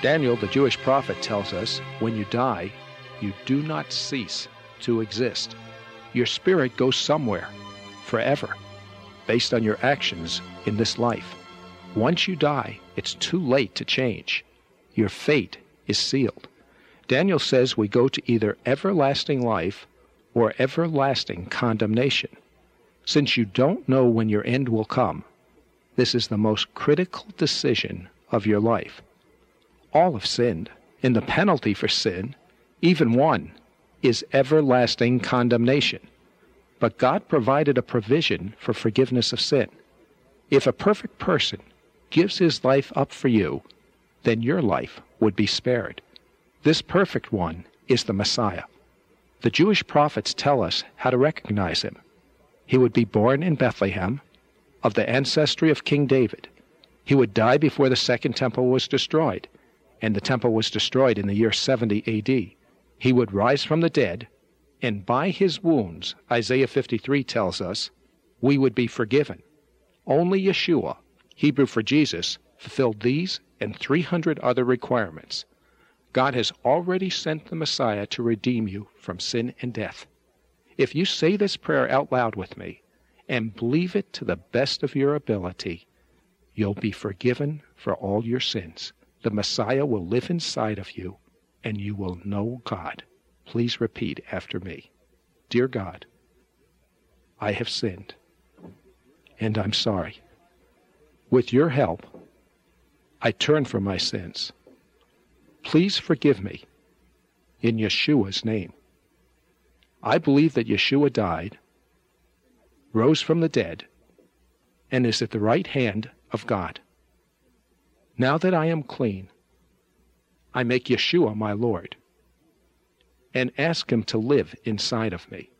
Daniel, the Jewish prophet, tells us, when you die, you do not cease to exist. Your spirit goes somewhere, forever, based on your actions in this life. Once you die, it's too late to change. Your fate is sealed. Daniel says we go to either everlasting life or everlasting condemnation. Since you don't know when your end will come, this is the most critical decision of your life. All have sinned, and the penalty for sin, even one, is everlasting condemnation. But God provided a provision for forgiveness of sin. If a perfect person gives his life up for you, then your life would be spared. This perfect one is the Messiah. The Jewish prophets tell us how to recognize him. He would be born in Bethlehem, of the ancestry of King David. He would die before the Second Temple was destroyed, and the temple was destroyed in the year 70 A.D. He would rise from the dead, and by his wounds, Isaiah 53 tells us, we would be forgiven. Only Yeshua, Hebrew for Jesus, fulfilled these and 300 other requirements. God has already sent the Messiah to redeem you from sin and death. If you say this prayer out loud with me and believe it to the best of your ability, you'll be forgiven for all your sins. The Messiah will live inside of you, and you will know God. Please repeat after me. Dear God, I have sinned, and I'm sorry. With your help, I turn from my sins. Please forgive me in Yeshua's name. I believe that Yeshua died, rose from the dead, and is at the right hand of God. Now that I am clean, I make Yeshua my Lord and ask him to live inside of me.